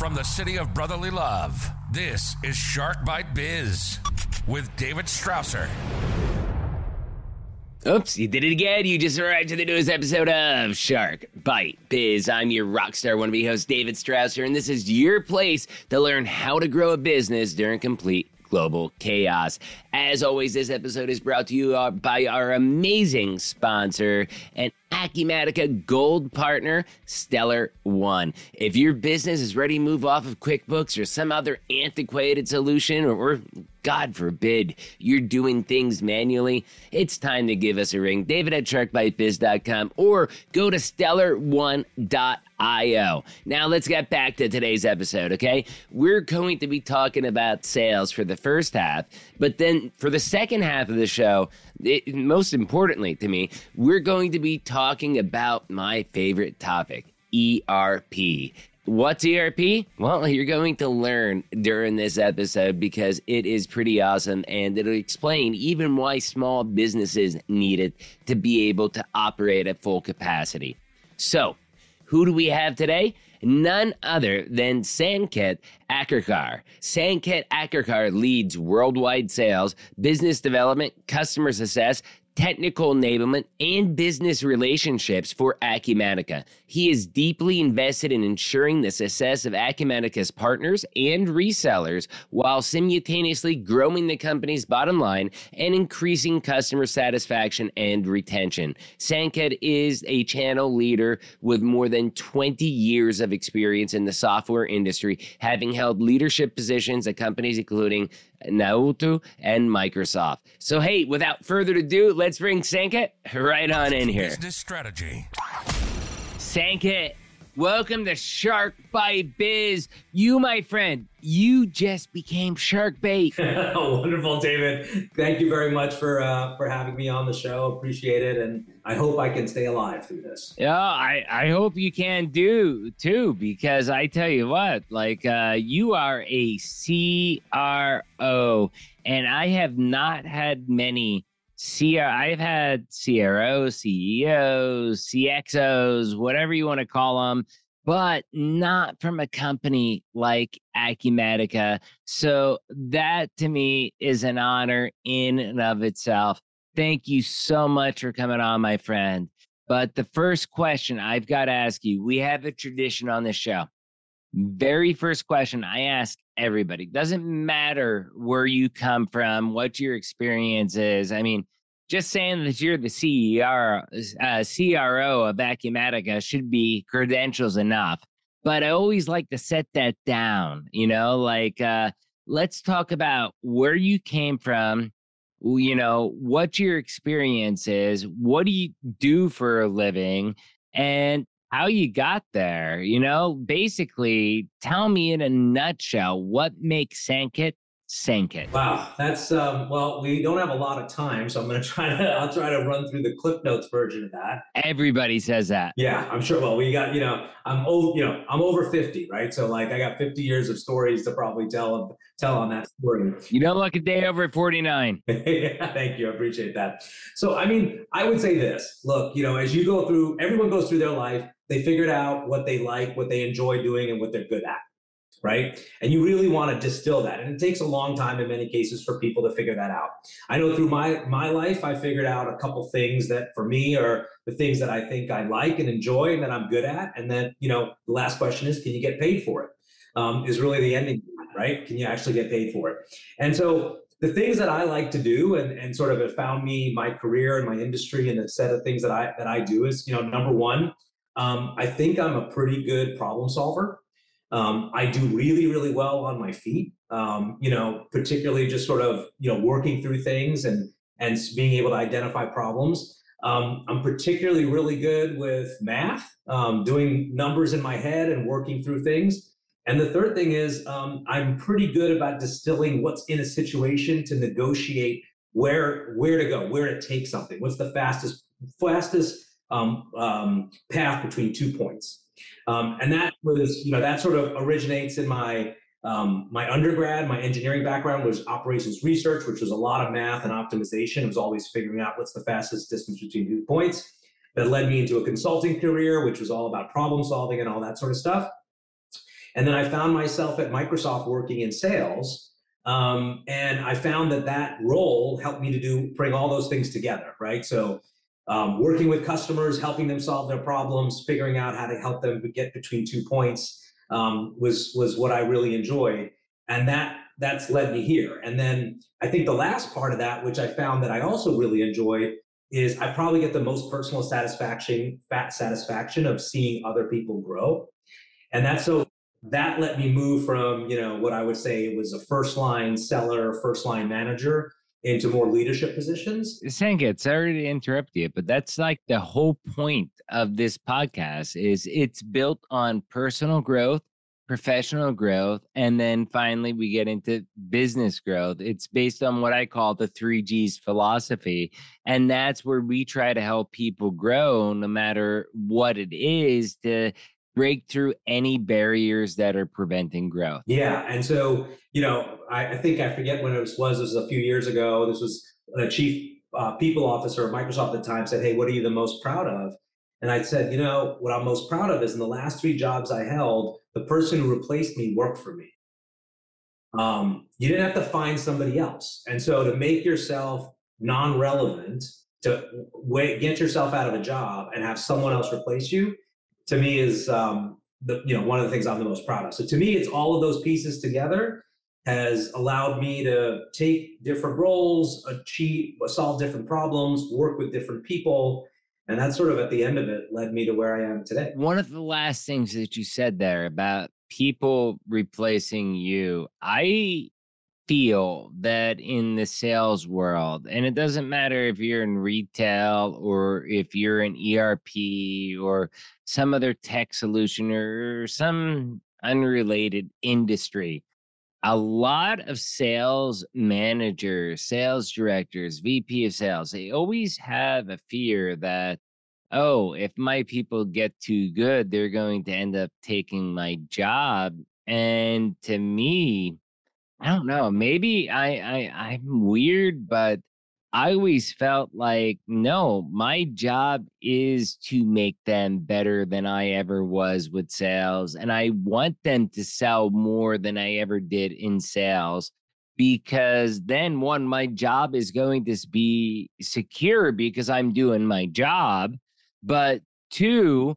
From the city of brotherly love, this is Shark Bite Biz with David Strausser. Oops, you did it again. You just arrived to the newest episode of Shark Bite Biz. I'm your rockstar wannabe host, David Strausser, and this is your place to learn how to grow a business during complete global chaos. As always, this episode is brought to you by our amazing sponsor and Acumatica Gold partner, Stellar One. If your business is ready to move off of QuickBooks or some other antiquated solution, or God forbid, you're doing things manually, it's time to give us a ring. David at sharkbitebiz.com or go to stellar1.io. Now let's get back to today's episode, okay? We're going to be talking about sales for the first half, but then for the second half of the show, most importantly to me, we're going to be talking about my favorite topic, ERP. What's ERP? Well, you're going to learn during this episode because it is pretty awesome, and it'll explain even why small businesses need it to be able to operate at full capacity. So, who do we have today? None other than Sanket Akerkar. Sanket Akerkar leads worldwide sales, business development, customer success, technical enablement, and business relationships for Acumatica. He is deeply invested in ensuring the success of Acumatica's partners and resellers while simultaneously growing the company's bottom line and increasing customer satisfaction and retention. Sanket is a channel leader with more than 20 years of experience in the software industry, having held leadership positions at companies including Naruto and Microsoft. So hey, without further ado, let's bring Sanket right on in here. Business strategy. Sanket, welcome to Shark Bite Biz. You, my friend, you just became Shark Bait. Wonderful, David. Thank you very much for having me on the show. Appreciate it, and I hope I can stay alive through this. Yeah, I hope you can do too, because I tell you what, you are a CRO, and I have not had many I've had CROs, CEOs, CXOs, whatever you want to call them, but not from a company like Acumatica. So that to me is an honor in and of itself. Thank you so much for coming on, my friend. But the first question I've got to ask you, we have a tradition on this show. Very first question I ask everybody. Doesn't matter where you come from, what your experience is. I mean, just saying that you're the CRO of Acumatica should be credentials enough. But I always like to set that down, let's talk about where you came from, what your experience is, what do you do for a living, and how you got there. Basically tell me in a nutshell what makes Sanket. Wow, that's well, we don't have a lot of time, so I'll try to run through the Cliff Notes version of that. Everybody says that. Yeah, I'm sure. Well, we got, I'm over 50, right? So I got 50 years of stories to probably tell on that story. You don't look a day over 49. Yeah, thank you. I appreciate that. So, I would say this. Look, as you go through, everyone goes through their life, they figured out what they like, what they enjoy doing, and what they're good at. Right? And you really want to distill that. And it takes a long time in many cases for people to figure that out. I know through my life, I figured out a couple things that for me are the things that I think I like and enjoy and that I'm good at. And then, the last question is, can you get paid for it? Is really the ending, right? Can you actually get paid for it? And so the things that I like to do and sort of have found me my career and my industry and the set of things that I do is, number one, I think I'm a pretty good problem solver. I do really, really well on my feet, particularly just sort of, working through things and being able to identify problems. I'm particularly really good with math, doing numbers in my head and working through things. And the third thing is I'm pretty good about distilling what's in a situation to negotiate where to go, where to take something. What's the fastest path between 2 points. And that was, that sort of originates in my undergrad. My engineering background was operations research, which was a lot of math and optimization. It was always figuring out what's the fastest distance between 2 points. That led me into a consulting career, which was all about problem solving and all that sort of stuff. And then I found myself at Microsoft working in sales. And I found that role helped me to bring all those things together, right? So working with customers, helping them solve their problems, figuring out how to help them get between 2 points was what I really enjoyed. And that's led me here. And then I think the last part of that, which I found that I also really enjoyed, is I probably get the most personal satisfaction of seeing other people grow. And that let me move from, what I would say it was a first line seller, first line manager into more leadership positions. Sanket, sorry to interrupt you, but that's like the whole point of this podcast is it's built on personal growth, professional growth, and then finally we get into business growth. It's based on what I call the 3Gs philosophy. And that's where we try to help people grow no matter what it is to break through any barriers that are preventing growth. Yeah. And so, I think I forget when it was a few years ago. This was a chief people officer at Microsoft at the time said, "Hey, what are you the most proud of?" And I said, what I'm most proud of is in the last 3 jobs I held, the person who replaced me worked for me. You didn't have to find somebody else. And so to make yourself non-relevant, to get yourself out of a job and have someone else replace you, to me is one of the things I'm the most proud of. So to me, it's all of those pieces together has allowed me to take different roles, solve different problems, work with different people. And that sort of at the end of it led me to where I am today. One of the last things that you said there about people replacing you, I feel that in the sales world, and it doesn't matter if you're in retail or if you're in ERP or some other tech solution or some unrelated industry, a lot of sales managers, sales directors, VP of sales, they always have a fear that, oh, if my people get too good, they're going to end up taking my job. And to me, I don't know, maybe I'm weird, but I always felt like, no, my job is to make them better than I ever was with sales. And I want them to sell more than I ever did in sales, because then one, my job is going to be secure because I'm doing my job. But two,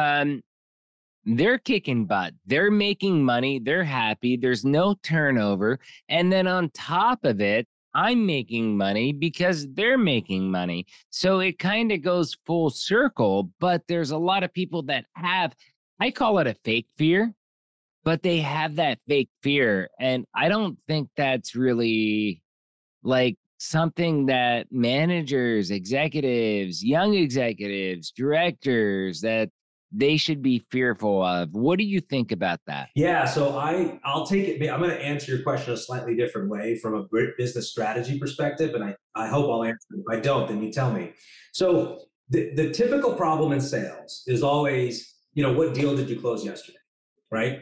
they're kicking butt. They're making money. They're happy. There's no turnover. And then on top of it, I'm making money because they're making money. So it kind of goes full circle. But there's a lot of people that have, I call it a fake fear, but they have that fake fear. And I don't think that's really like something that managers, executives, young executives, directors, that they should be fearful of. What do you think about that? Yeah, so I'll take it. I'm going to answer your question a slightly different way from a business strategy perspective, and I hope I'll answer it. If I don't, then you tell me. So the typical problem in sales is always, what deal did you close yesterday, right?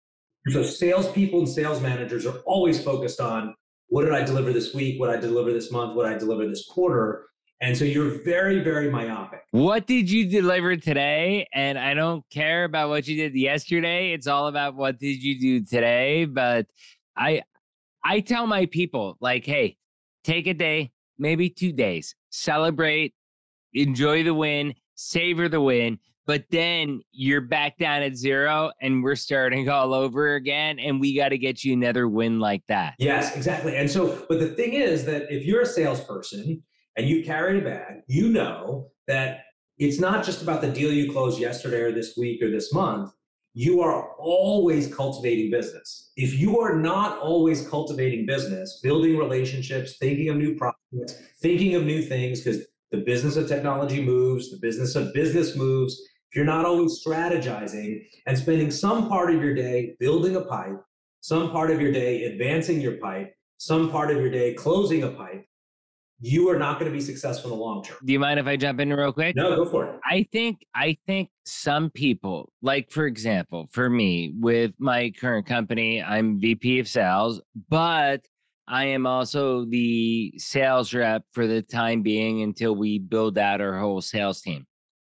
So salespeople and sales managers are always focused on what did I deliver this week, what I deliver this month, what I deliver this quarter. And so you're very, very myopic. What did you deliver today? And I don't care about what you did yesterday. It's all about what did you do today. But I tell my people, like, hey, take a day, maybe 2 days, celebrate, enjoy the win, savor the win. But then you're back down at 0 and we're starting all over again. And we got to get you another win like that. Yes, exactly. And so, but the thing is that if you're a salesperson and you carry a bag, you know that it's not just about the deal you closed yesterday or this week or this month. You are always cultivating business. If you are not always cultivating business, building relationships, thinking of new products, thinking of new things, because the business of technology moves, the business of business moves. If you're not always strategizing and spending some part of your day building a pipe, some part of your day advancing your pipe, some part of your day closing a pipe, you are not going to be successful in the long term. Do you mind if I jump in real quick? No, go for it. I think some people, like, for example, for me, with my current company, I'm VP of sales, but I am also the sales rep for the time being until we build out our whole sales team.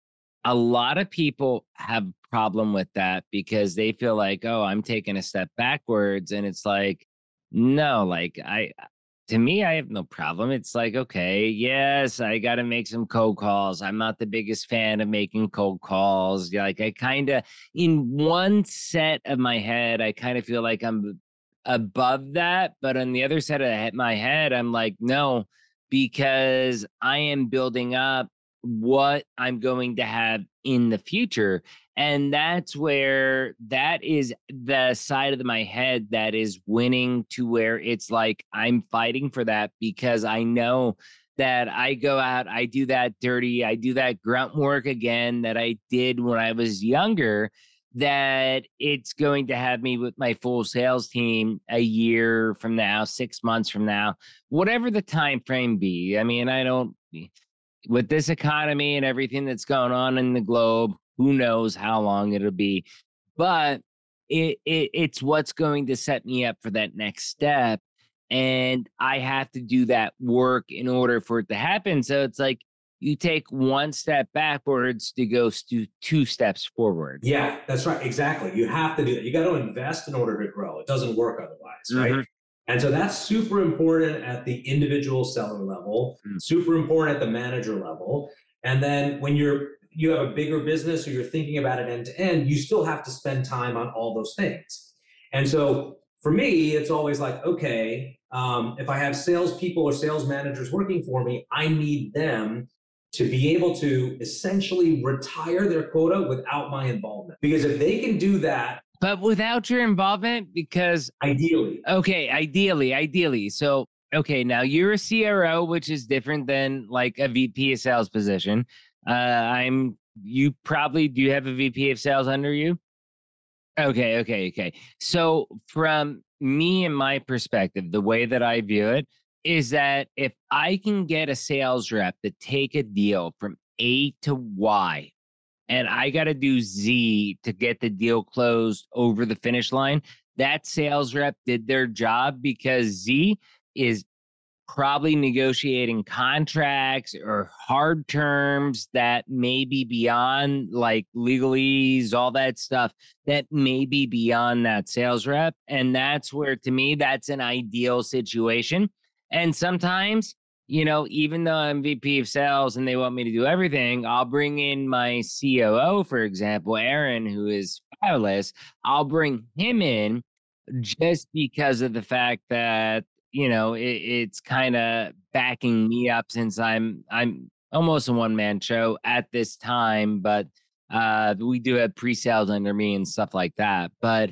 a lot of people have a problem with that because they feel like, oh, I'm taking a step backwards. And it's like, no, like to me, I have no problem. It's like, okay, yes, I got to make some cold calls. I'm not the biggest fan of making cold calls. Like I kind of, in one set of my head, I kind of feel like I'm above that. But on the other side of my head, I'm like, no, because I am building up what I'm going to have in the future. And that's where that is the side of my head that is winning, to where it's like I'm fighting for that because I know that I go out, I do that dirty, I do that grunt work again that I did when I was younger, that it's going to have me with my full sales team a year from now, 6 months from now, whatever the time frame be. I mean, I don't, with this economy and everything that's going on in the globe, who knows how long it'll be, but it's what's going to set me up for that next step. And I have to do that work in order for it to happen. So it's like you take one step backwards to go two steps forward. Yeah, that's right. Exactly. You have to do that. You got to invest in order to grow. It doesn't work otherwise, right? Mm-hmm. And so that's super important at the individual seller level, super important at the manager level. And then when you have a bigger business or you're thinking about it end to end, you still have to spend time on all those things. And so for me, it's always like, okay, if I have salespeople or sales managers working for me, I need them to be able to essentially retire their quota without my involvement. Because if they can do that, but without your involvement, because ideally. Okay, ideally. So, okay, now you're a CRO, which is different than like a VP of sales position. You probably do have a VP of sales under you? Okay. So from me and my perspective, the way that I view it is that if I can get a sales rep to take a deal from A to Y, and I got to do Z to get the deal closed over the finish line, that sales rep did their job, because Z is probably negotiating contracts or hard terms that may be beyond, like legalese, all that stuff that may be beyond that sales rep. And that's where, to me, that's an ideal situation. And sometimes, even though I'm VP of sales and they want me to do everything, I'll bring in my COO, for example, Aaron, who is fabulous. I'll bring him in just because of the fact that, it's kind of backing me up, since I'm almost a one-man show at this time, but we do have pre-sales under me and stuff like that. But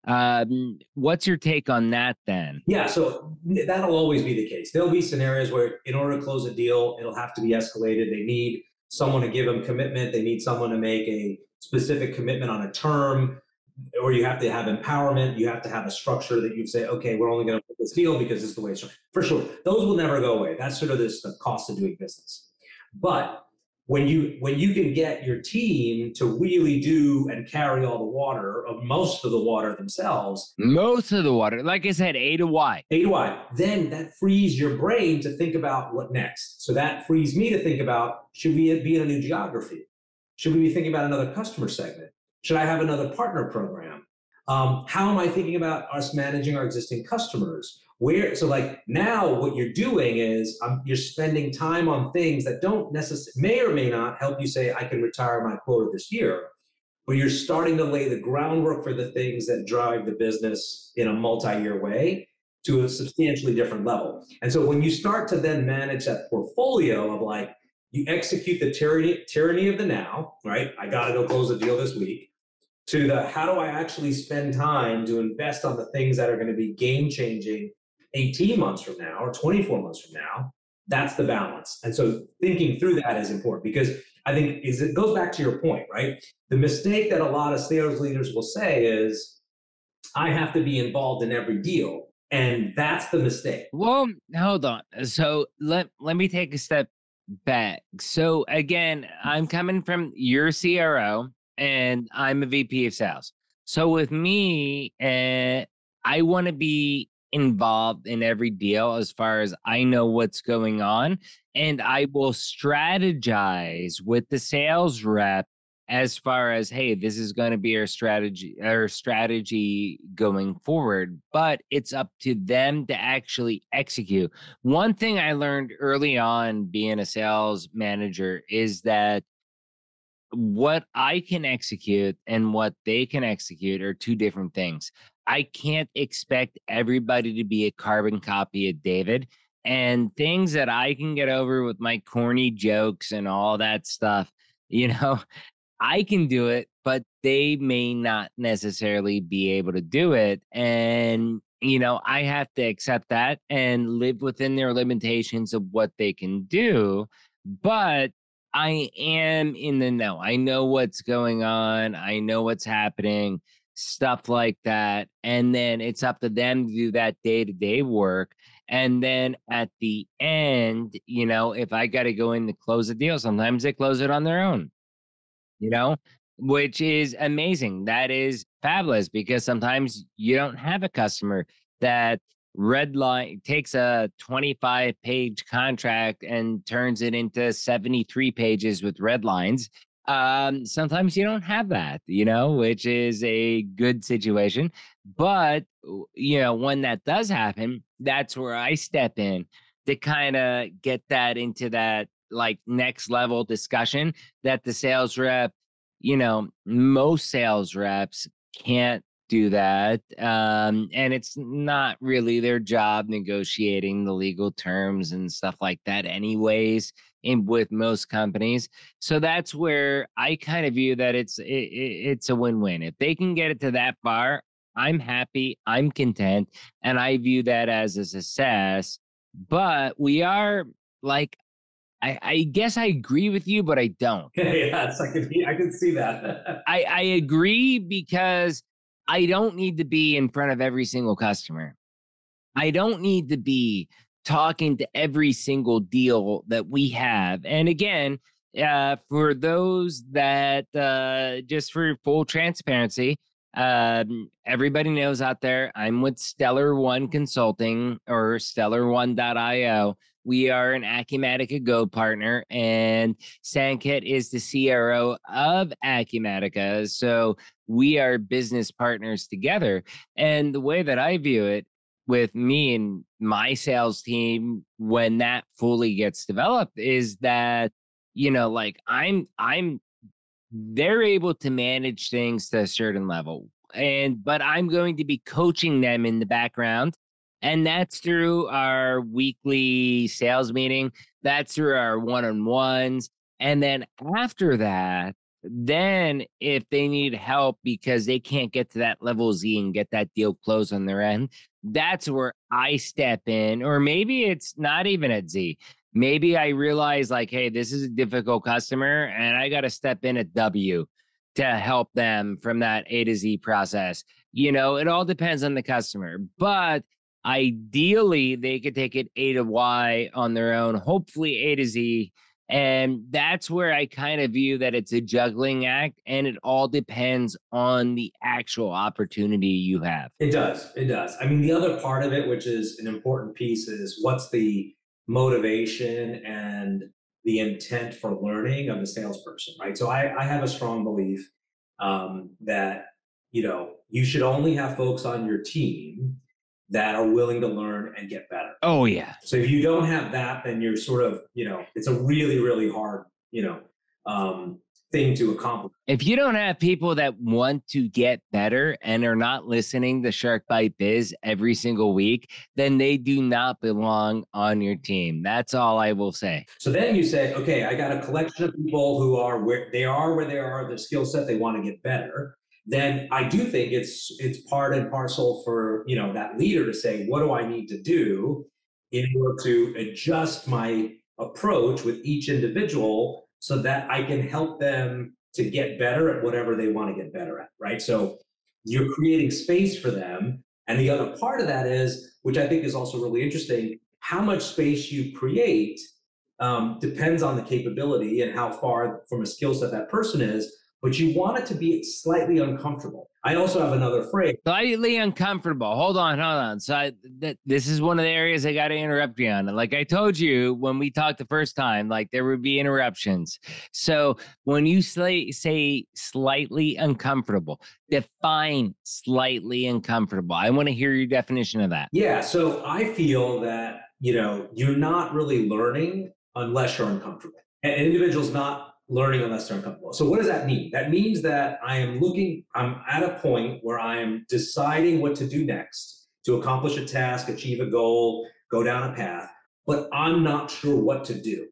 what's your take on that then? Yeah, so that'll always be the case. There'll be scenarios where in order to close a deal, it'll have to be escalated. They need someone to give them commitment. They need someone to make a specific commitment on a term, or you have to have empowerment. You have to have a structure that you say, okay, we're only going to put this deal because this is the way it's structured. For sure, those will never go away. That's sort of the cost of doing business. But when you can get your team to really do and carry all the water, of most of the water themselves. Most of the water, like I said, A to Y. A to Y. Then that frees your brain to think about what next. So that frees me to think about, should we be in a new geography? Should we be thinking about another customer segment? Should I have another partner program? How am I thinking about us managing our existing customers? So like now what you're doing is you're spending time on things that don't necessarily, may or may not help you say, I can retire my quota this year, but you're starting to lay the groundwork for the things that drive the business in a multi-year way to a substantially different level. And so when you start to then manage that portfolio of like, you execute the tyranny of the now, right? I got to go close a deal this week, to the how do I actually spend time to invest on the things that are going to be game changing 18 months from now or 24 months from now. That's the balance. And so thinking through that is important, because I think it goes back to your point, right? The mistake that a lot of sales leaders will say is, I have to be involved in every deal. And that's the mistake. Well, hold on. So let me take a step back. So again, I'm coming from your CRO and I'm a VP of sales. So with me, I want to be involved in every deal as far as I know what's going on. And I will strategize with the sales rep as far as, hey, this is going to be our strategy going forward, but it's up to them to actually execute. One thing I learned early on being a sales manager is that what I can execute and what they can execute are two different things. I can't expect everybody to be a carbon copy of David, and things that I can get over with my corny jokes and all that stuff, you know, I can do it, but they may not necessarily be able to do it. And, I have to accept that and live within their limitations of what they can do. But I am in the know. I know what's going on. I know what's happening, stuff like that. And then it's up to them to do that day-to-day work. And then at the end, if I got to go in to close a deal, sometimes they close it on their own, you know, which is amazing. That is fabulous because sometimes you don't have a customer that red line takes a 25-page contract and turns it into 73 pages with red lines. Sometimes you don't have that, which is a good situation. But, when that does happen, that's where I step in to kind of get that into that like next level discussion that the sales rep, most sales reps can't do that. And it's not really their job negotiating the legal terms and stuff like that anyways, with most companies. So that's where I kind of view that it's a win-win. If they can get it to that far, I'm happy, I'm content, and I view that as a success. But we are like, I guess I agree with you, but I don't. Yes, I can see that. I agree because I don't need to be in front of every single customer. I don't need to be talking to every single deal that we have. And again, for those that, just for full transparency, everybody knows out there, I'm with Stellar One Consulting or StellarOne.io. We are an Acumatica Go partner, and Sanket is the CRO of Acumatica. So we are business partners together. And the way that I view it with me and my sales team, when that fully gets developed, is that, they're able to manage things to a certain level. But I'm going to be coaching them in the background. And that's through our weekly sales meeting. That's through our one-on-ones. And then after that, then if they need help because they can't get to that level Z and get that deal closed on their end, that's where I step in. Or maybe it's not even at Z. Maybe I realize like, hey, this is a difficult customer and I got to step in at W to help them from that A to Z process. It all depends on the customer. But ideally, they could take it A to Y on their own, hopefully A to Z. And that's where I kind of view that it's a juggling act, and it all depends on the actual opportunity you have. It does. It does. I mean, the other part of it, which is an important piece, is what's the motivation and the intent for learning of the salesperson, right? So I have a strong belief that, you should only have folks on your team that are willing to learn and get better. Oh, yeah. So if you don't have that, then you're sort of, it's a really, really hard, thing to accomplish. If you don't have people that want to get better and are not listening to Shark Bite Biz every single week, then they do not belong on your team. That's all I will say. So then you say, okay, I got a collection of people who are where they are, the skill set, they want to get better. Then I do think it's part and parcel for, that leader to say, what do I need to do in order to adjust my approach with each individual so that I can help them to get better at whatever they want to get better at, right? So you're creating space for them. And the other part of that is, which I think is also really interesting, how much space you create depends on the capability and how far from a skill set that person is, but you want it to be slightly uncomfortable. I also have another phrase. Slightly uncomfortable. Hold on. So this is one of the areas I got to interrupt you on. Like I told you when we talked the first time, like there would be interruptions. So when you say slightly uncomfortable, define slightly uncomfortable. I want to hear your definition of that. Yeah. So I feel that, you're not really learning unless you're uncomfortable. An individual's not learning unless they're uncomfortable. So what does that mean? That means that I'm at a point where I am deciding what to do next to accomplish a task, achieve a goal, go down a path, but I'm not sure what to do.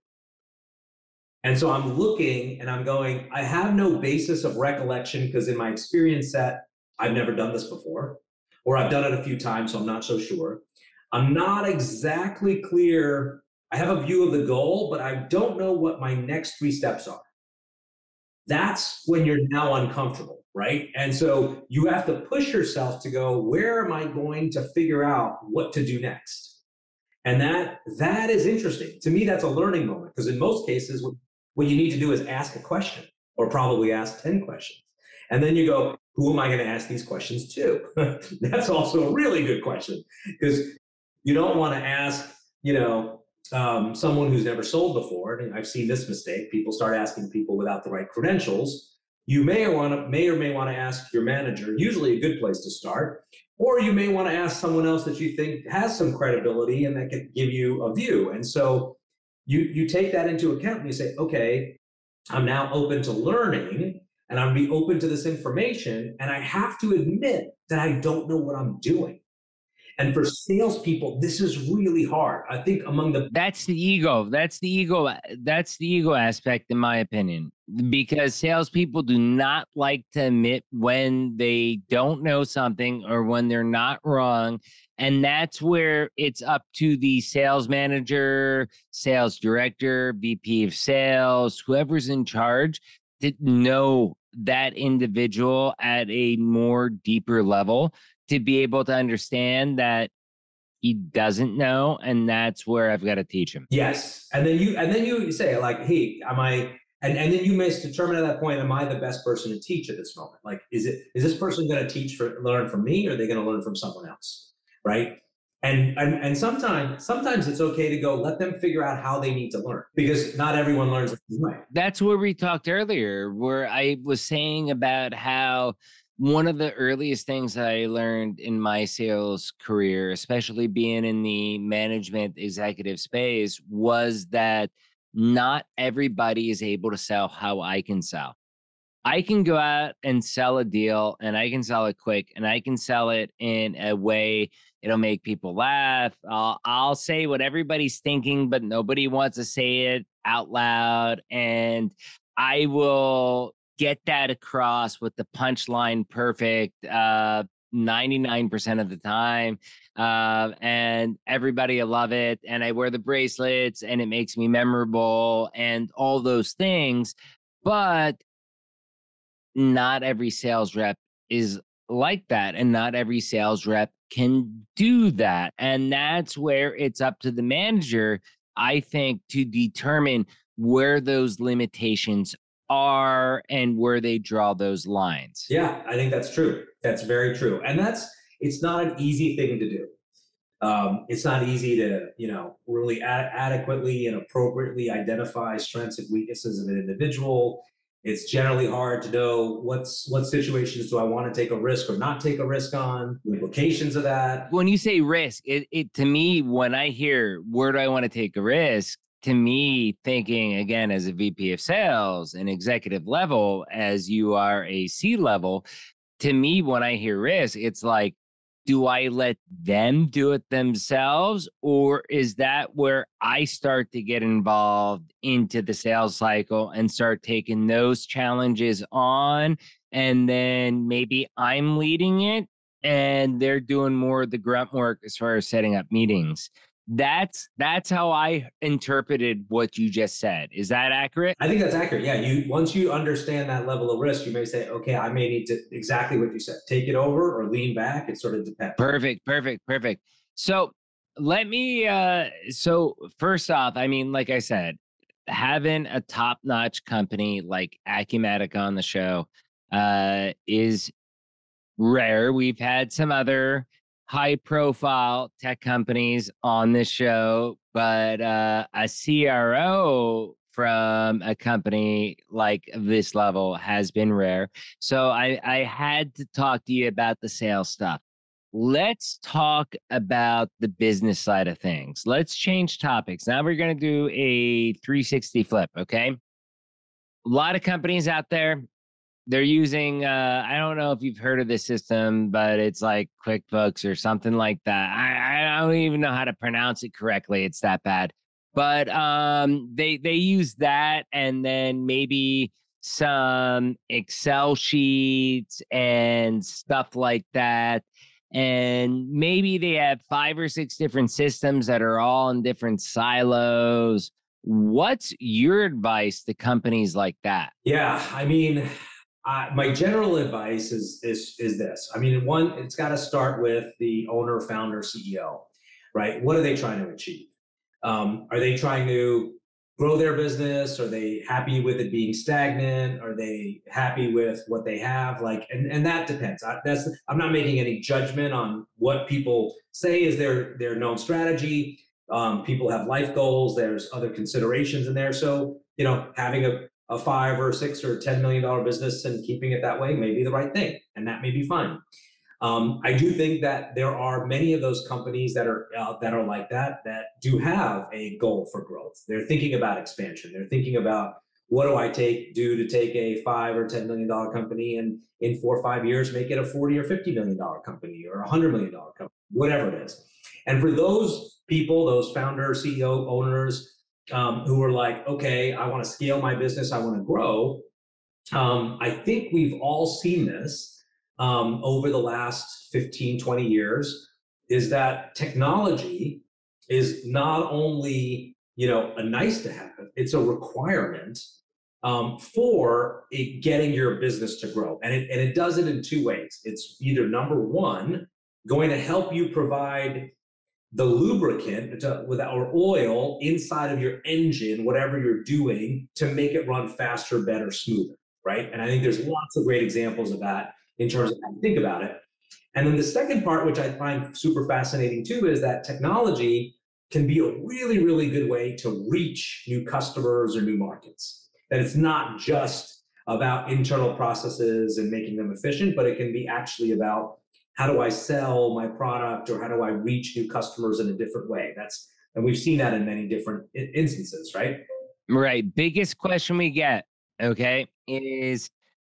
And so I'm looking and I'm going, I have no basis of recollection because in my experience set, I've never done this before, or I've done it a few times, so I'm not so sure. I'm not exactly clear. I have a view of the goal, but I don't know what my next 3 steps are. That's when you're now uncomfortable, right? And so you have to push yourself to go, where am I going to figure out what to do next? And that is interesting. To me, that's a learning moment, because in most cases, what you need to do is ask a question, or probably ask 10 questions. And then you go, who am I going to ask these questions to? That's also a really good question, because you don't want to ask, someone who's never sold before. And I've seen this mistake. People start asking people without the right credentials. You may or may want to ask your manager, usually a good place to start, or you may want to ask someone else that you think has some credibility and that can give you a view. And so you take that into account and you say, okay, I'm now open to learning and I'm be open to this information. And I have to admit that I don't know what I'm doing. And for salespeople, this is really hard. I think that's the ego. That's the ego aspect, in my opinion, because salespeople do not like to admit when they don't know something or when they're not wrong. And that's where it's up to the sales manager, sales director, VP of sales, whoever's in charge, to know that individual at a more deeper level, to be able to understand that he doesn't know, and that's where I've got to teach him. Yes, and then you say like, hey, am I? And then you may determine at that point, am I the best person to teach at this moment? Like, is this person going to learn from me, or are they going to learn from someone else, right? And sometimes it's okay to go, let them figure out how they need to learn, because not everyone learns the same way. That's where we talked earlier, where I was saying about how one of the earliest things I learned in my sales career, especially being in the management executive space, was that not everybody is able to sell how I can sell. I can go out and sell a deal, and I can sell it quick, and I can sell it in a way it'll make people laugh. I'll say what everybody's thinking, but nobody wants to say it out loud. And I will get that across with the punchline perfect 99% of the time. And everybody will love it. And I wear the bracelets and it makes me memorable and all those things. But not every sales rep is like that. And not every sales rep can do that. And that's where it's up to the manager, I think, to determine where those limitations are and where they draw those lines. Yeah, I think that's true. That's very true. And it's not an easy thing to do. It's not easy to, really adequately and appropriately identify strengths and weaknesses of an individual. It's generally hard to know what situations do I want to take a risk or not take a risk on, the implications of that. When you say risk, it to me, when I hear where do I want to take a risk, to me, thinking again as a VP of sales, an executive level, as you are a C level, to me, when I hear risk, it's like, do I let them do it themselves? Or is that where I start to get involved into the sales cycle and start taking those challenges on? And then maybe I'm leading it and they're doing more of the grunt work as far as setting up meetings. That's how I interpreted what you just said. Is that accurate? I think that's accurate. Yeah. Once you understand that level of risk, you may say, okay, I may need to, exactly what you said, take it over or lean back. It sort of depends. Perfect. So let me, so first off, I mean, like I said, having a top-notch company like Acumatica on the show is rare. We've had some other high profile tech companies on this show, but a CRO from a company like this level has been rare. So I had to talk to you about the sales stuff. Let's talk about the business side of things. Let's change topics. Now we're going to do a 360 flip, okay? A lot of companies out there, they're using, I don't know if you've heard of this system, but it's like QuickBooks or something like that. I don't even know how to pronounce it correctly. It's that bad. But they use that, and then maybe some Excel sheets and stuff like that. And maybe they have 5 or 6 different systems that are all in different silos. What's your advice to companies like that? Yeah, I mean, my general advice is this. I mean, one, it's got to start with the owner, founder, CEO, right? What are they trying to achieve? Are they trying to grow their business? Are they happy with it being stagnant? Are they happy with what they have? Like, and that depends. I'm not making any judgment on what people say is their known strategy. People have life goals. There's other considerations in there. So, having a 5 or 6 or $10 million business and keeping it that way may be the right thing, and that may be fine. I do think that there are many of those companies that are like that do have a goal for growth. They're thinking about expansion. They're thinking about, what do I do to take a $5 or $10 million company and in 4 or 5 years make it a $40 or $50 million company or a $100 million company, whatever it is. And for those people, those founders, CEO, owners who are like, okay, I want to scale my business, I want to grow. I think we've all seen this over the last 15, 20 years, is that technology is not only, a nice to have, it's a requirement for getting your business to grow. And it does it in 2 ways. It's either, number one, going to help you provide the lubricant or oil inside of your engine, whatever you're doing, to make it run faster, better, smoother, right? And I think there's lots of great examples of that in terms of how to think about it. And then the second part, which I find super fascinating too, is that technology can be a really, really good way to reach new customers or new markets. That it's not just about internal processes and making them efficient, but it can be actually about, how do I sell my product, or how do I reach new customers in a different way? And we've seen that in many different instances, right? Right. Biggest question we get, okay, is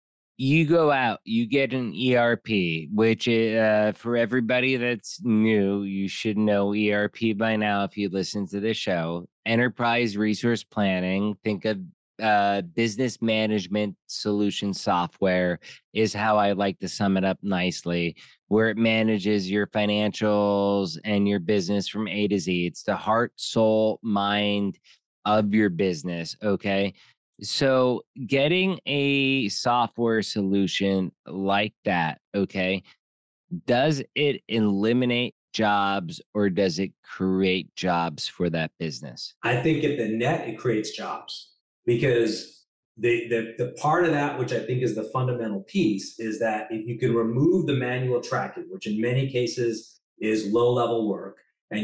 you go out, you get an ERP, which for everybody that's new, you should know ERP by now if you listen to this show. Enterprise Resource Planning, think of business management solution software, is how I like to sum it up nicely, where it manages your financials and your business from A to Z. It's the heart, soul, mind of your business, okay? So getting a software solution like that, okay, does it eliminate jobs or does it create jobs for that business? I think at the net, it creates jobs, because the part of that, which I think is the fundamental piece, is that if you can remove the manual tracking, which in many cases is low-level work, and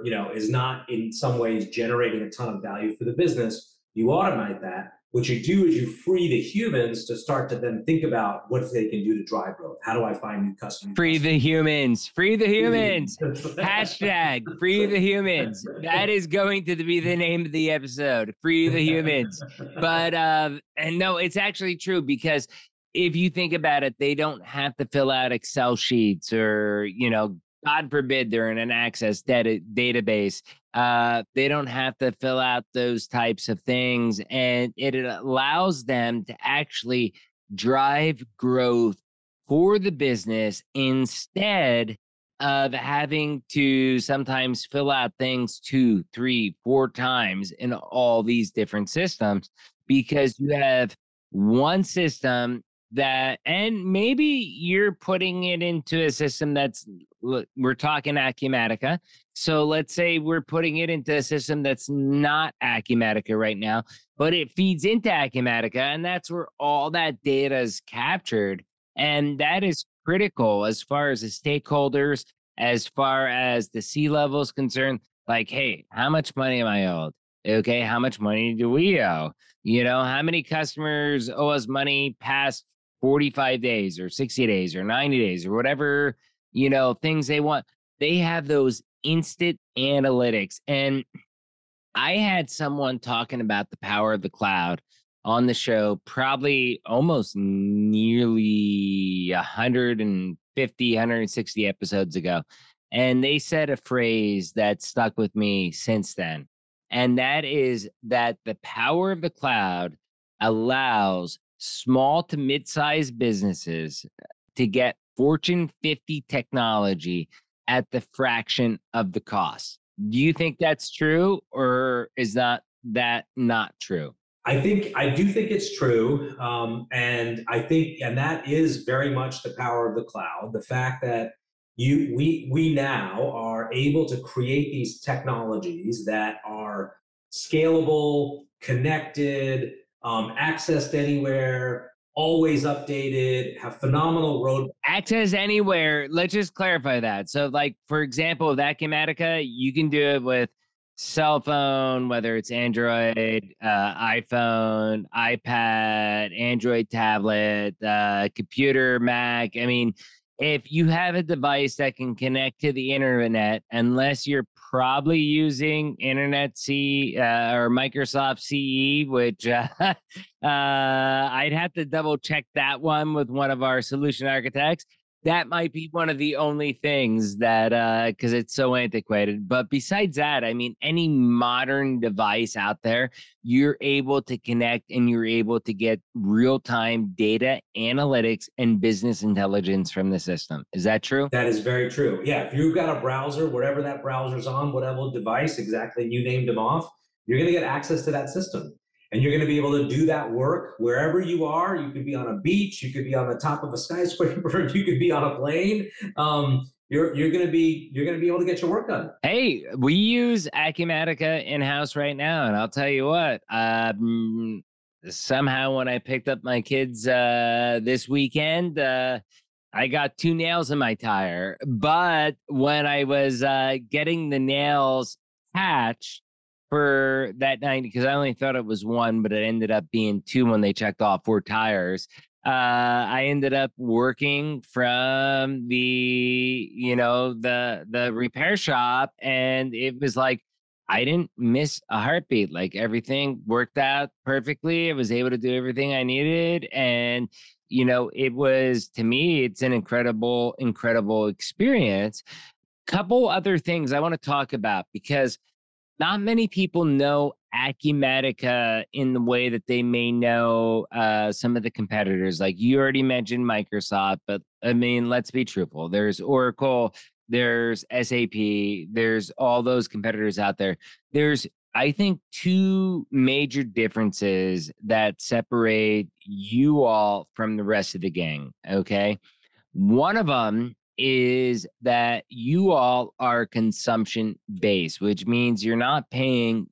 is not in some ways generating a ton of value for the business, you automate that. What you do is you free the humans to start to then think about what they can do to drive growth. How do I find new customers? Free the humans. Free the humans. Hashtag free the humans. That is going to be the name of the episode. Free the humans. But and no, it's actually true, because if you think about it, they don't have to fill out Excel sheets or, God forbid they're in an Access database. They don't have to fill out those types of things. And it allows them to actually drive growth for the business instead of having to sometimes fill out things 2, 3, 4 times in all these different systems, because you have one system that, and maybe you're putting it into a system that's, we're talking Acumatica. So let's say we're putting it into a system that's not Acumatica right now, but it feeds into Acumatica, and that's where all that data is captured. And that is critical as far as the stakeholders, as far as the C-level is concerned. Like, hey, how much money am I owed? Okay, how much money do we owe? How many customers owe us money past 45 days or 60 days or 90 days or whatever, things they want. They have those instant analytics. And I had someone talking about the power of the cloud on the show, probably almost nearly 150, 160 episodes ago. And they said a phrase that stuck with me since then. And that is that the power of the cloud allows small to mid-sized businesses to get Fortune 50 technology at the fraction of the cost. Do you think that's true, or is that not true? I do think it's true. And that is very much the power of the cloud. The fact that we now are able to create these technologies that are scalable, connected, accessed anywhere, always updated, have phenomenal road. Access anywhere. Let's just clarify that. So, like, for example, with Acumatica, you can do it with cell phone, whether it's Android, iPhone, iPad, Android tablet, computer, Mac. I mean, if you have a device that can connect to the internet, unless you're probably using Internet C or Microsoft CE, which I'd have to double check that one with one of our solution architects. That might be one of the only things that, because it's so antiquated. But besides that, I mean, any modern device out there, you're able to connect and you're able to get real-time data analytics and business intelligence from the system. Is that true? That is very true. Yeah, if you've got a browser, whatever that browser's on, whatever device, exactly, you named them off, you're going to get access to that system. And you're going to be able to do that work wherever you are. You could be on a beach, you could be on the top of a skyscraper, you could be on a plane. You're going to be able to get your work done. Hey, we use Acumatica in-house right now, and I'll tell you what. Somehow, when I picked up my kids this weekend, I got 2 nails in my tire. But when I was getting the nails patched for that night, because I only thought it was 1, but it ended up being 2 when they checked off 4 tires. I ended up working from the repair shop, and it was like I didn't miss a heartbeat. Like, everything worked out perfectly. I was able to do everything I needed, and it was, to me, it's an incredible experience. Couple other things I want to talk about, because not many people know Acumatica in the way that they may know some of the competitors. Like, you already mentioned Microsoft, but I mean, let's be truthful. There's Oracle, there's SAP, there's all those competitors out there. There's, I think, 2 major differences that separate you all from the rest of the gang, okay? One of them is that you all are consumption based, which means you're not paying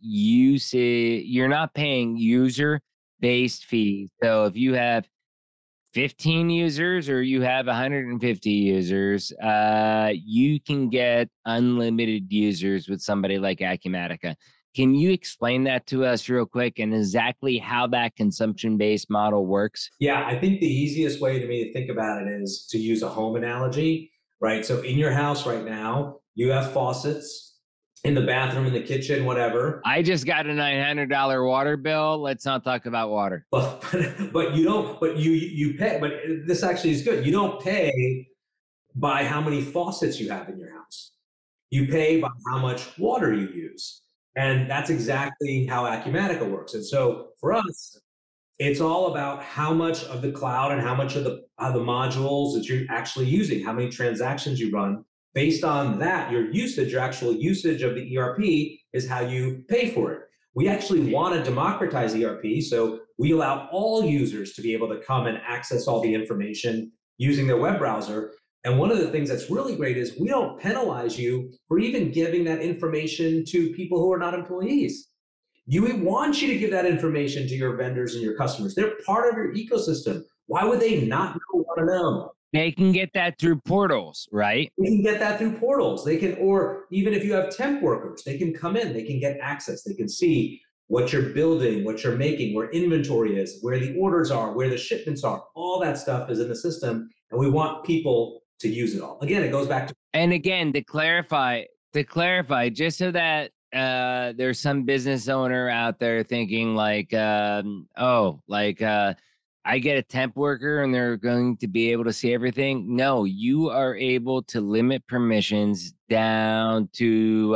user based fees. So if you have 15 users or you have 150 users, you can get unlimited users with somebody like Acumatica. Can you explain that to us real quick, and exactly how that consumption-based model works? Yeah, I think the easiest way to me to think about it is to use a home analogy, right? So in your house right now, you have faucets in the bathroom, in the kitchen, whatever. I just got a $900 water bill. Let's not talk about water. But you pay, but this actually is good. You don't pay by how many faucets you have in your house. You pay by how much water you use. And that's exactly how Acumatica works. And so for us, it's all about how much of the cloud and how much of the modules that you're actually using, how many transactions you run. Based on that, your actual usage of the ERP is how you pay for it. We actually want to democratize ERP, so we allow all users to be able to come and access all the information using their web browser. And one of the things that's really great is we don't penalize you for even giving that information to people who are not employees. We want you to give that information to your vendors and your customers. They're part of your ecosystem. Why would they not want to know? They can get that through portals, right? They can get that through portals. They can, or even if you have temp workers, they can come in, they can get access. They can see what you're building, what you're making, where inventory is, where the orders are, where the shipments are. All that stuff is in the system, and we want people to use it all. Again, it goes back to. And again, to clarify, just so that there's some business owner out there thinking like, I get a temp worker and they're going to be able to see everything. No, you are able to limit permissions down to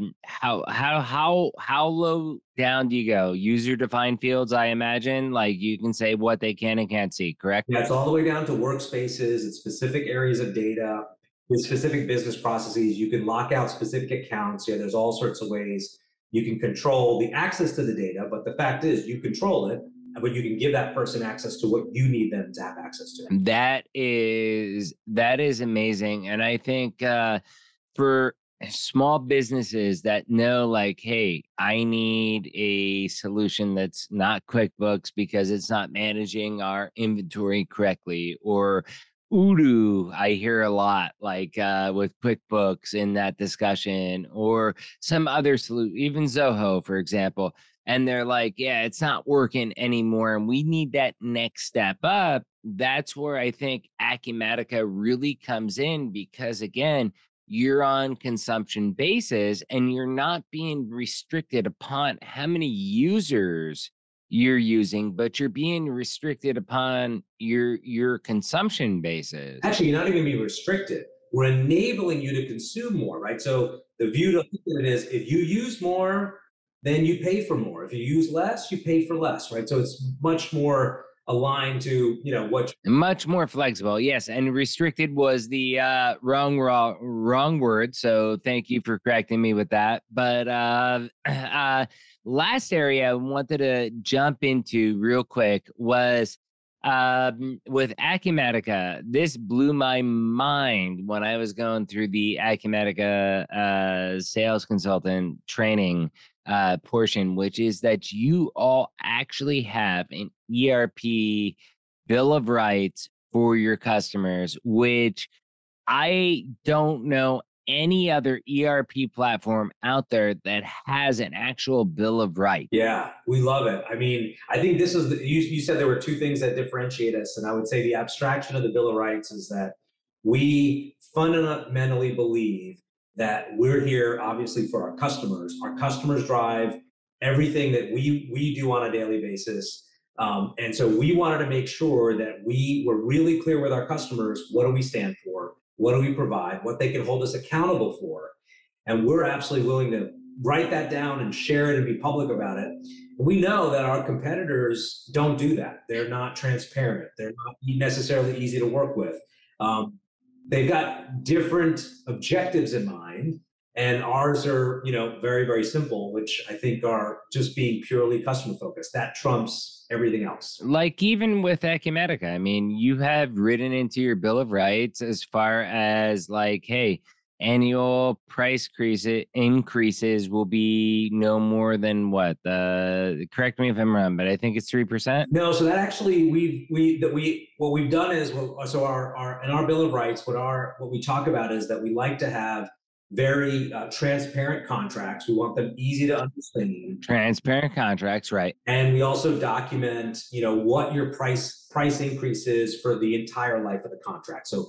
how low down do you go? User defined fields, I imagine. Like you can say what they can and can't see, correct? Yeah, it's all the way down to workspaces and specific areas of data with specific business processes. You can lock out specific accounts. Yeah, there's all sorts of ways you can control the access to the data, but the fact is you control it, but you can give that person access to what you need them to have access to. That is amazing. And I think for small businesses that know like, hey, I need a solution that's not QuickBooks because it's not managing our inventory correctly, or Odoo, I hear a lot like with QuickBooks in that discussion, or some other solution, even Zoho, for example. And they're like, yeah, it's not working anymore, and we need that next step up. That's where I think Acumatica really comes in, because again, you're on consumption basis and you're not being restricted upon how many users you're using, but you're being restricted upon your consumption basis. Actually, you're not even being restricted. We're enabling you to consume more, right? So the view to look at it is, if you use more, then you pay for more. If you use less, you pay for less, right? So it's much more aligned to, what. Much more flexible, yes. And restricted was the wrong word. So thank you for correcting me with that. But last area I wanted to jump into real quick was with Acumatica. This blew my mind when I was going through the Acumatica sales consultant training portion, which is that you all actually have an ERP bill of rights for your customers, which I don't know any other ERP platform out there that has an actual bill of rights. Yeah, we love it. I mean, I think this is you said there were two things that differentiate us, and I would say the abstraction of the bill of rights is that we fundamentally believe that we're here obviously for our customers. Our customers drive everything that we do on a daily basis. And so we wanted to make sure that we were really clear with our customers. What do we stand for? What do we provide? What they can hold us accountable for? And we're absolutely willing to write that down and share it and be public about it. We know that our competitors don't do that. They're not transparent. They're not necessarily easy to work with. They've got different objectives in mind, and ours are, very, very simple, which I think are just being purely customer focused. That trumps everything else. Like even with Acumatica, I mean, you have written into your bill of rights as far as like, hey, annual price increases will be no more than what? Correct me if I'm wrong, but I think it's 3%. No, so that actually what we've done is, so our in our bill of rights, what we talk about is that we like to have very transparent contracts. We want them easy to understand. Transparent contracts, right? And we also document, what your price increase is for the entire life of the contract. So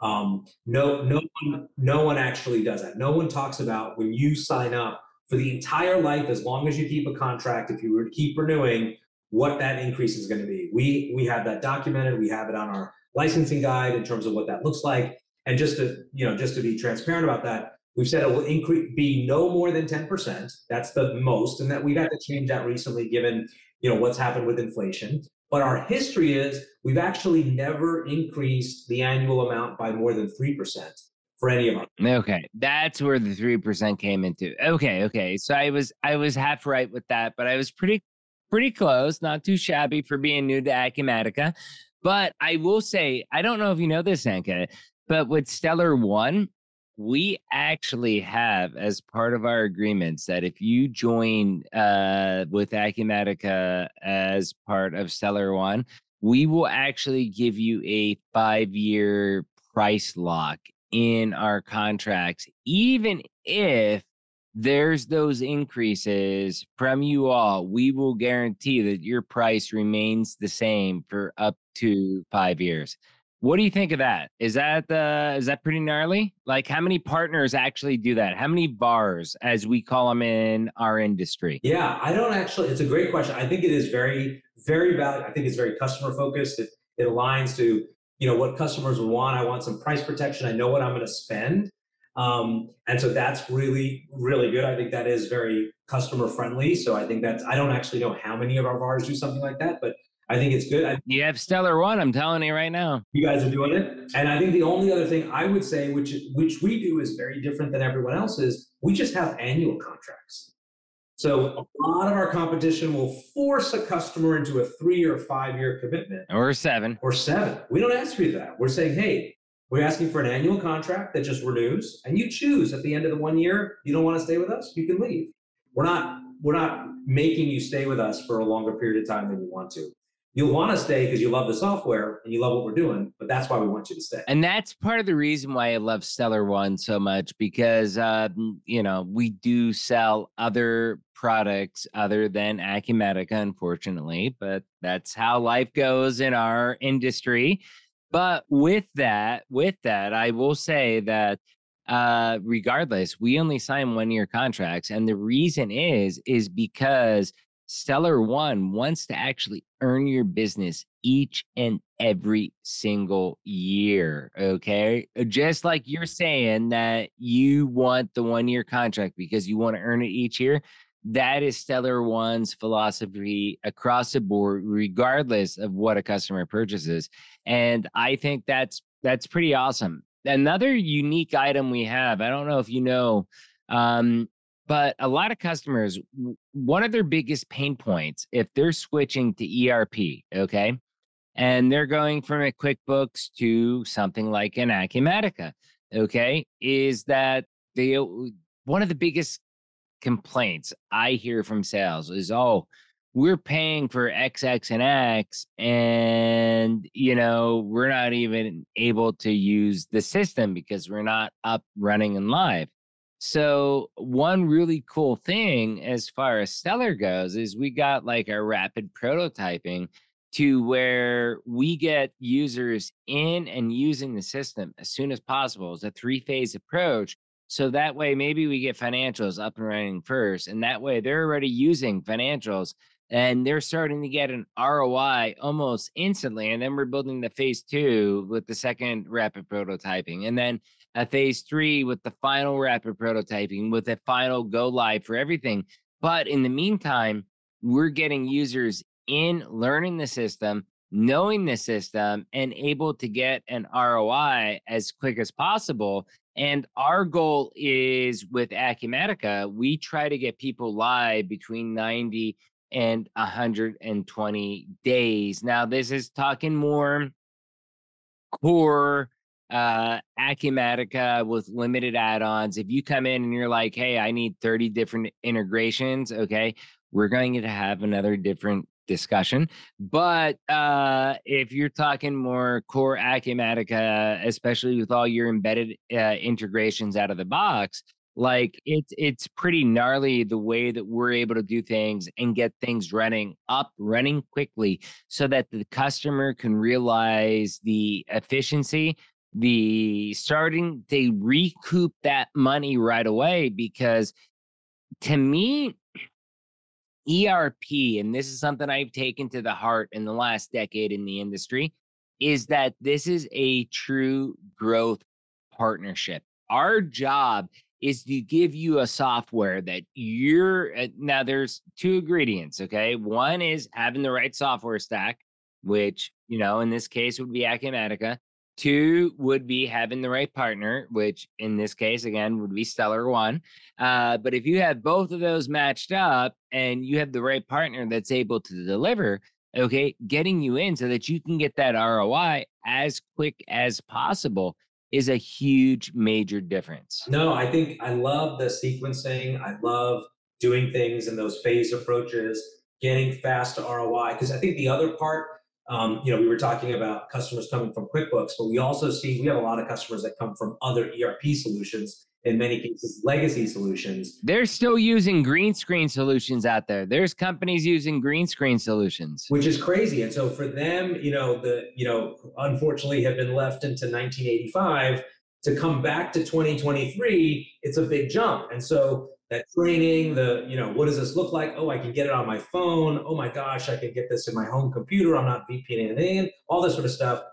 no one actually does that. No one talks about when you sign up for the entire life, as long as you keep a contract, if you were to keep renewing, what that increase is going to be. We have that documented. We have it on our licensing guide in terms of what that looks like. And just to be transparent about that, we've said it will be no more than 10%. That's the most, and that we've had to change that recently, given what's happened with inflation. But our history is we've actually never increased the annual amount by more than 3% for any of our. Okay, that's where the 3% came into. Okay. So I was half right with that, but I was pretty close. Not too shabby for being new to Acumatica. But I will say, I don't know if you know this, Anka, but with Stellar One, we actually have as part of our agreements that if you join with Acumatica as part of Stellar One, we will actually give you a 5-year price lock in our contracts, even if there's those increases from you all. We will guarantee that your price remains the same for up to 5 years. What do you think of that? Is that pretty gnarly? Like, how many partners actually do that? How many VARs, as we call them in our industry? Yeah, I don't actually, it's a great question. I think it is very, very valid. I think it's very customer focused. It aligns to, what customers want. I want some price protection. I know what I'm going to spend. And so that's really, really good. I think that is very customer friendly. So I think I don't actually know how many of our VARs do something like that, but I think it's good. You have Stellar One, I'm telling you right now. You guys are doing it. And I think the only other thing I would say, which we do is very different than everyone else, is we just have annual contracts. So a lot of our competition will force a customer into a 3 or 5 year commitment. Or 7. Or 7. We don't ask you that. We're saying, hey, we're asking for an annual contract that just renews, and you choose at the end of the 1 year, you don't want to stay with us, you can leave. We're not making you stay with us for a longer period of time than you want to. You'll want to stay because you love the software and you love what we're doing, but that's why we want you to stay. And that's part of the reason why I love Stellar One so much, because, we do sell other products other than Acumatica, unfortunately, but that's how life goes in our industry. But with that, I will say that regardless, we only sign 1-year contracts. And the reason is because Stellar One wants to actually earn your business each and every single year, okay? Just like you're saying that you want the 1-year contract because you want to earn it each year, that is Stellar One's philosophy across the board, regardless of what a customer purchases. And I think that's pretty awesome. Another unique item we have, I don't know if you know, but a lot of customers, one of their biggest pain points, if they're switching to ERP, okay, and they're going from a QuickBooks to something like an Acumatica, okay, is that one of the biggest complaints I hear from sales is, oh, we're paying for X, and X, and, we're not even able to use the system because we're not up, running, and live. So one really cool thing as far as Stellar goes is we got like our rapid prototyping to where we get users in and using the system as soon as possible. It's a 3-phase approach. So that way, maybe we get financials up and running first. And that way they're already using financials and they're starting to get an ROI almost instantly. And then we're building the phase 2 with the second rapid prototyping. And then a phase 3 with the final rapid prototyping with a final go live for everything. But in the meantime, we're getting users in, learning the system, knowing the system, and able to get an ROI as quick as possible. And our goal is with Acumatica, we try to get people live between 90 and 120 days. Now, this is talking more core Acumatica with limited add-ons. If you come in and you're like, hey, I need 30 different integrations, okay, we're going to have another different discussion. But if you're talking more core Acumatica, especially with all your embedded integrations out of the box, like it's pretty gnarly the way that we're able to do things and get things running quickly so that the customer can realize the efficiency, they recoup that money right away. Because to me, ERP, and this is something I've taken to the heart in the last decade in the industry, is that this is a true growth partnership. Our job is to give you a software that now there's 2 ingredients, okay? One is having the right software stack, which, in this case would be Acumatica. 2 would be having the right partner, which in this case, again, would be Stellar One. But if you have both of those matched up and you have the right partner that's able to deliver, okay, getting you in so that you can get that ROI as quick as possible is a huge, major difference. No, I think I love the sequencing. I love doing things in those phase approaches, getting fast to ROI. Because I think the other part We were talking about customers coming from QuickBooks, but we also see we have a lot of customers that come from other ERP solutions, in many cases, legacy solutions. They're still using green screen solutions out there. There's companies using green screen solutions, which is crazy. And so for them, unfortunately have been left into 1985 to come back to 2023. It's a big jump. And so that training, what does this look like? Oh, I can get it on my phone. Oh my gosh, I can get this in my home computer. I'm not VPNing in. All this sort of stuff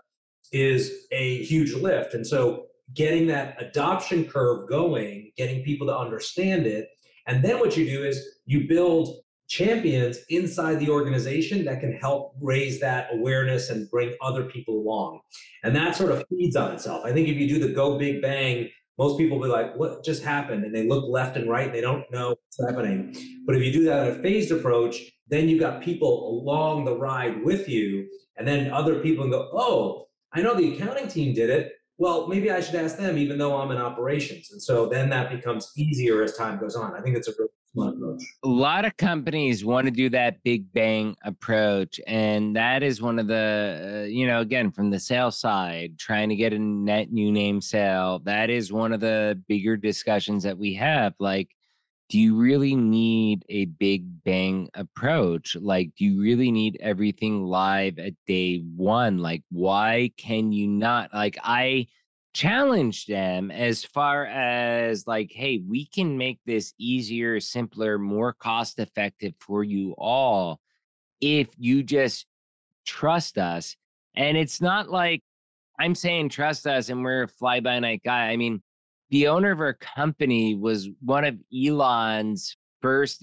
is a huge lift. And so getting that adoption curve going, getting people to understand it. And then what you do is you build champions inside the organization that can help raise that awareness and bring other people along. And that sort of feeds on itself. I think if you do the go big bang, most people will be like, what just happened? And they look left and right. They don't know what's happening. But if you do that in a phased approach, then you've got people along the ride with you. And then other people can go, oh, I know the accounting team did it. Well, maybe I should ask them, even though I'm in operations. And so then that becomes easier as time goes on. I think it's a really smart approach. A lot of companies want to do that big bang approach. And that is one of the, again, from the sales side, trying to get a net new name sale. That is one of the bigger discussions that we have. Like, do you really need a big bang approach? Like, do you really need everything live at day one? Like, why can you not? Like, I challenge them as far as like, hey, we can make this easier, simpler, more cost effective for you all if you just trust us. And it's not like I'm saying trust us and we're a fly by night guy. I mean, the owner of our company was one of Elon's first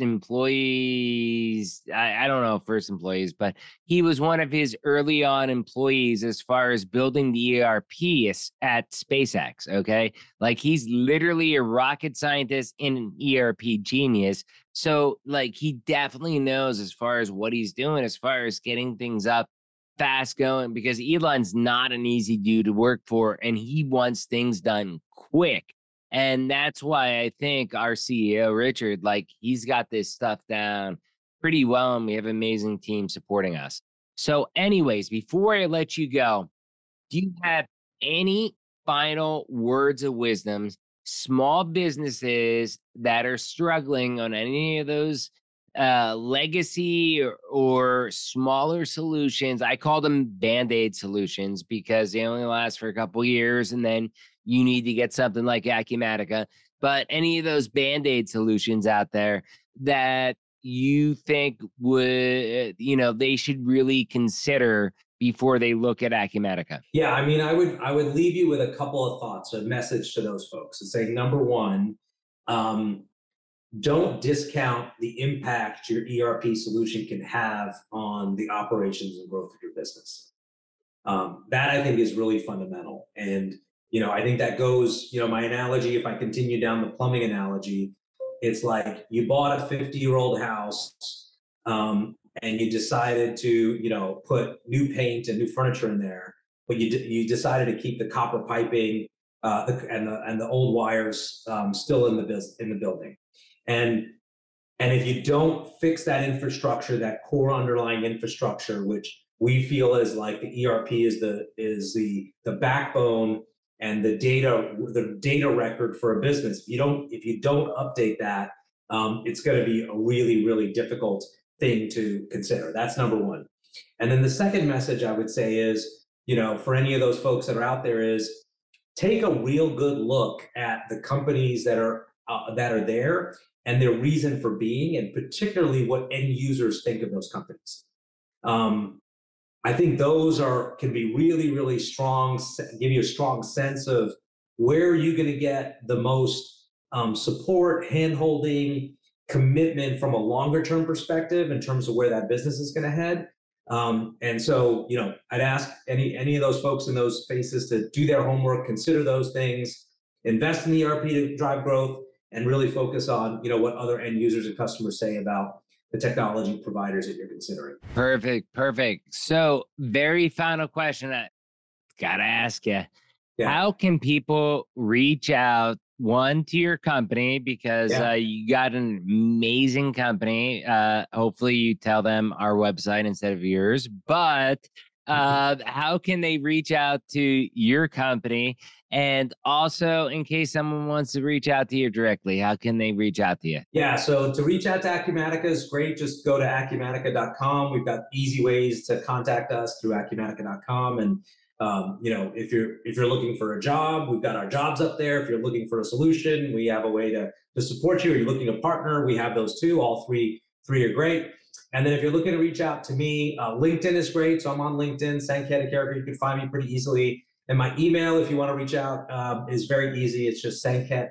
employees. I don't know first employees, but he was one of his early on employees as far as building the ERP at SpaceX, okay? Like, he's literally a rocket scientist and an ERP genius. So, like, he definitely knows as far as what he's doing, as far as getting things up fast going, because Elon's not an easy dude to work for, and he wants things done quick. And that's why I think our CEO, Richard, like, he's got this stuff down pretty well, and we have an amazing team supporting us. So anyways, before I let you go, do you have any final words of wisdom, small businesses that are struggling on any of those legacy or smaller solutions? I call them Band-Aid solutions because they only last for a couple years, and then you need to get something like Acumatica. But any of those Band-Aid solutions out there that you think would, they should really consider before they look at Acumatica? Yeah, I mean, I would leave you with a couple of thoughts, a message to those folks, and say, number one, don't discount the impact your ERP solution can have on the operations and growth of your business. That I think is really fundamental. And I think that goes, my analogy, if I continue down the plumbing analogy, it's like you bought a 50-year-old house and you decided to, put new paint and new furniture in there, but you decided to keep the copper piping and the old wires still in the building. And if you don't fix that infrastructure, that core underlying infrastructure, which we feel is like the ERP is the backbone and the data record for a business. If you don't update that, it's going to be a really, really difficult thing to consider. That's number one. And then the second message I would say is, for any of those folks that are out there, is take a real good look at the companies that are there and their reason for being, and particularly what end users think of those companies. I think those can be really, really strong, give you a strong sense of where you're going to get the most support, hand-holding, commitment from a longer-term perspective in terms of where that business is going to head. And so, I'd ask any of those folks in those spaces to do their homework, consider those things, invest in the ERP to drive growth, and really focus on, what other end users and customers say about the technology providers that you're considering. Perfect. So, very final question I got to ask you. Yeah. How can people reach out, one, to your company, because you got an amazing company. Hopefully you tell them our website instead of yours. But how can they reach out to your company? And also, in case someone wants to reach out to you directly, how can they reach out to you? Yeah, so to reach out to Acumatica is great. Just go to acumatica.com. We've got easy ways to contact us through acumatica.com. And if you're looking for a job, we've got our jobs up there. If you're looking for a solution, we have a way to support you. Or you're looking to partner, we have those too. All three are great. And then if you're looking to reach out to me, LinkedIn is great. So I'm on LinkedIn, Sanket Akerikar. You can find me pretty easily. And my email, if you want to reach out, is very easy. It's just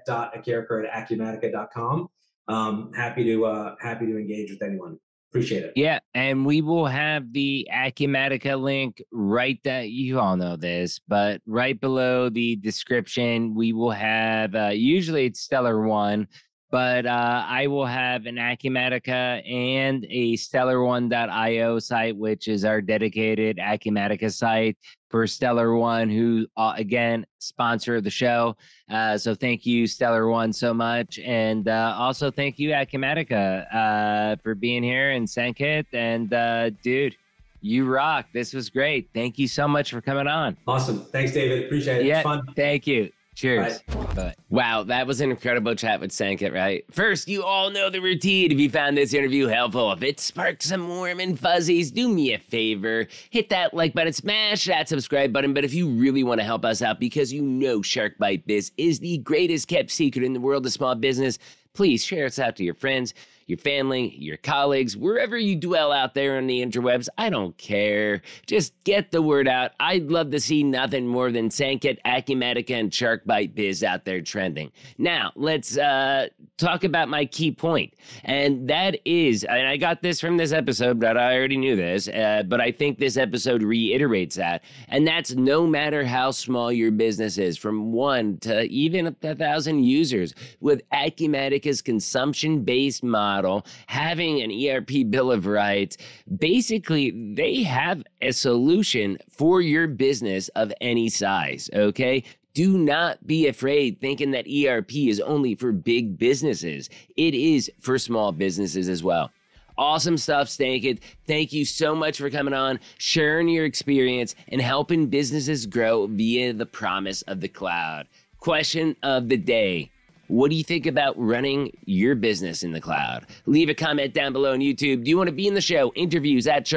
sanket.akerikar@acumatica.com. Happy to engage with anyone. Appreciate it. Yeah, and we will have the Acumatica link right that you all know this, but right below the description, we will have usually it's Stellar One, but I will have an Acumatica and a StellarOne.io site, which is our dedicated Acumatica site for Stellar One, who, again, sponsor of the show. So thank you, Stellar One, so much. And also thank you, Acumatica, for being here, and Sanket. And, dude, you rock. This was great. Thank you so much for coming on. Awesome. Thanks, David. Appreciate it. Yeah, It's fun. Thank you. Cheers. Bye. Wow, that was an incredible chat with Sanket, right? First, you all know the routine. If you found this interview helpful, if it sparked some warm and fuzzies, do me a favor. Hit that like button, smash that subscribe button. But if you really want to help us out, because you know Shark Bite Biz is the greatest kept secret in the world of small business, please share us out to your friends, your family, your colleagues, wherever you dwell out there on the interwebs. I don't care. Just get the word out. I'd love to see nothing more than Sanket, Acumatica, and Shark Bite Biz out there trending. Now, let's talk about my key point. And that is, and I got this from this episode, but I already knew this, but I think this episode reiterates that. And that's no matter how small your business is, from 1 to even 1,000 users, with Acumatica's consumption-based model, having an ERP bill of rights, basically they have a solution for your business of any size, okay? Do not be afraid thinking that ERP is only for big businesses. It is for small businesses as well. Awesome stuff, Sanket. Thank you so much for coming on, sharing your experience, and helping businesses grow via the promise of the cloud. Question of the day. What do you think about running your business in the cloud? Leave a comment down below on YouTube. Do you want to be in the show? Interviews at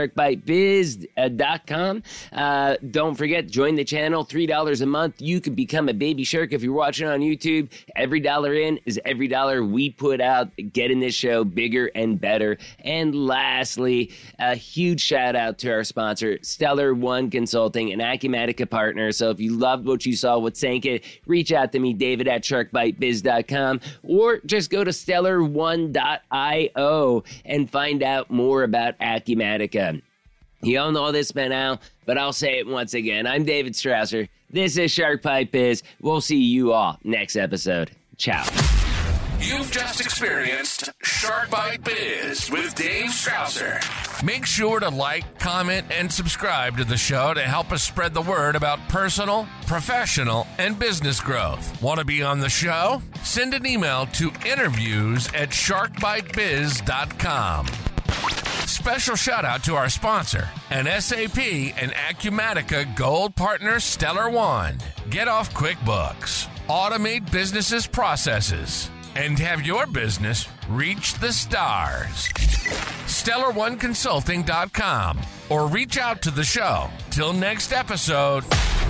sharkbitebiz.com. Don't forget, join the channel, $3 a month. You can become a baby shark if you're watching on YouTube. Every dollar in is every dollar we put out, getting this show bigger and better. And lastly, a huge shout out to our sponsor, Stellar One Consulting, an Acumatica partner. So if you loved what you saw with Sanket, reach out to me, David at sharkbitebiz.com. Or just go to StellarOne.io and find out more about Acumatica. You all know this by now, but I'll say it once again. I'm David Strausser. This is Shark Bite Biz. We'll see you all next episode. Ciao. You've just experienced Shark Bite Biz with Dave Strausser. Make sure to like, comment, and subscribe to the show to help us spread the word about personal, professional, and business growth. Want to be on the show? Send an email to interviews@sharkbitebiz.com. Special shout out to our sponsor, an SAP and Acumatica Gold Partner, Stellar One. Get off QuickBooks. Automate businesses' processes and have your business reach the stars. StellarOneConsulting.com or reach out to the show. Till next episode.